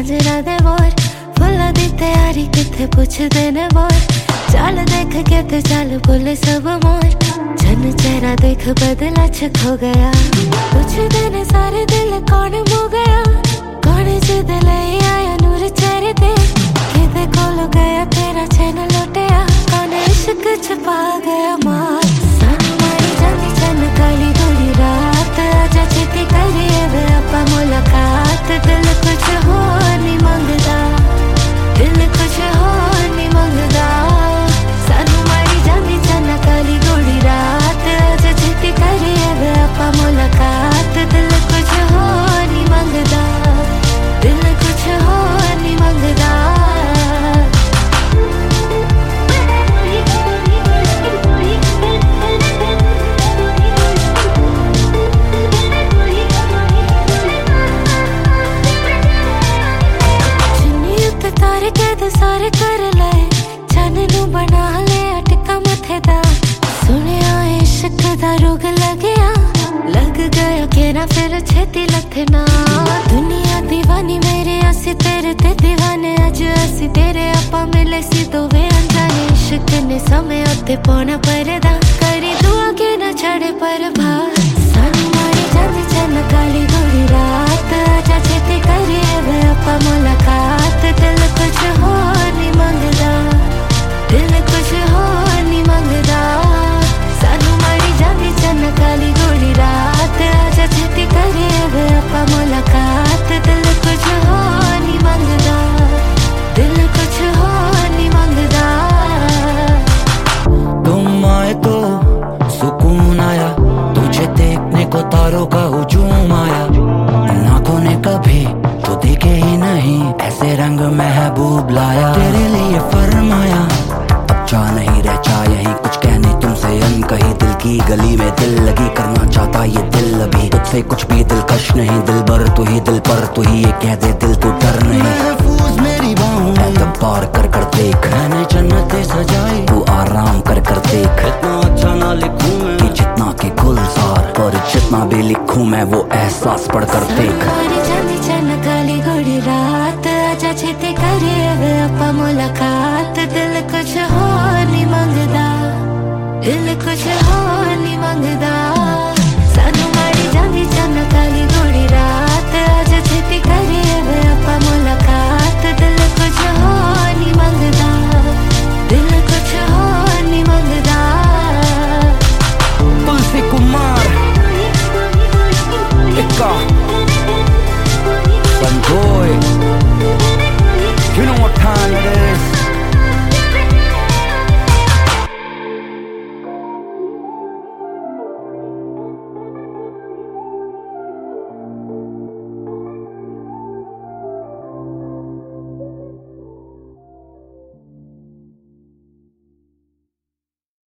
झांझरा दे bore फुल्ला दी तैयारी किथे पुछदे ने बोर चल देख के ते चल बोले सब मोर जन चेहरा देख बदला खो गया पुछदे ने सारे दिल कौन मो गया कौन जिद ले आया नूर चेहरे ते किदे कोल गया तेरा चैन लुटिया कौन इश्क छुपा गया मार सानू मारी जांदी चन काली गोरी रात आजा छेती करिए वे आपां मुलाकात दिल कुछ होर नहीं मंगदा दिल कुछ होर नहीं मंगदा सानू मारी जांदी चन काली गोरी रात आजा छेती करिए वे आपां मुलाकात दिल कुछ होर नहीं मंगदा दिल कुछ होर नहीं मंगदा तारे कैद सारे कर लाए चन नू बना ले अटका मथे दा सुनिया इश्क दा रोग लग गया के ना फिर छेती लथे ना दुनिया दीवानी मेरे असी तेरे ते दीवाने अज असी तेरे आपा मिले सी दोवे अनजाने इश्क ने समय उत्ते पौना परदा करी दुआ के ना छड़े पर भार सानू मारी जांदी चन काली गोरी रात आजा छेती करिए वे आपा मुलाकात दिल कुछ होर नहीं मंगदा दिल कुछ होर नहीं मंगदा सानू मारी जांदी चन काली गोरी रात आजा छेती करिए वे आपां मुलाकात दिल कुछ होर नहीं मंगदा दिल कुछ होर नहीं मंगदा तुम आए तो सुकून आया तुझे देखने को तारों का हुजूम आया नातों ने कभी तो देखे ही नहीं ऐसे रंग महबूब लाया तेरे लिए फरमाया अब जा नहीं रह जा यहीं कुछ कहने तुमसे अनकही दिल की गली में दिल लगी करना चाहता ये दिल अभी तुझसे कुछ भी दिलकश नहीं दिल बर तू ही दिल पर तू ही ये कह दे दिल तू डर नहीं महफूज मेरी बाहों में पार कर कर देख मैंने जन्नतें सजाई तू आराम कर कर देख इतना अच्छा ना लिखूं मैं कि जितना के गुलजार पर जितना भी लिखूं मैं वो एहसास पढ़ कर देख काली गोरी रात आजा छेती